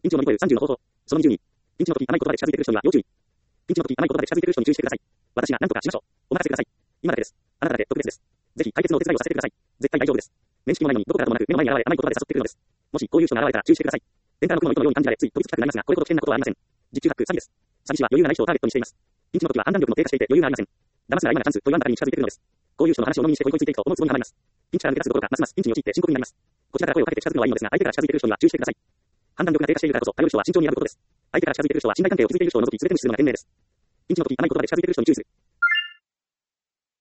ピンチを乗り越える30の方法。その20に。ピンチの時甘い言葉で近づいてくる人には要注意。ピンチの時甘い言葉で近づいてくる人に注意してください。私が何とかしましょう。お任せください。今だけです。あなただけ特別です。ぜひ解決のお手伝いをさせてください。絶対大丈夫です。面識もないのにどこからともなく目の前に現れ甘い言葉で誘ってくるのです。もしこういう人が現れたら注意してください。電車の雲の糸のように感じられつい飛びつきたくなりますが、これほど危険なことはありません。実中ハック詐欺です。詐欺師は余裕がない人をターゲットにしています。ピンチの時は判断力も低下していて余裕がありません。騙すなら今がチャンスと言わんばかりに近づいてくるのです。こういう人の話を飲みにしてこいついていくと思うつもりが余ります。ピンチから抜け出すどころかますますピンチに陥って深刻になります。こちらから声をかけて近づくのはいいのですが、相手から近づいてくる人には注意してください。判断力が低下しているからこそ頼る人は慎重に選ぶことです。相手から近づいてくる人は信頼関係を築いている人を除き全て無視するのが賢明です。ピンチの時甘い言葉で近づいてくる人に注意する。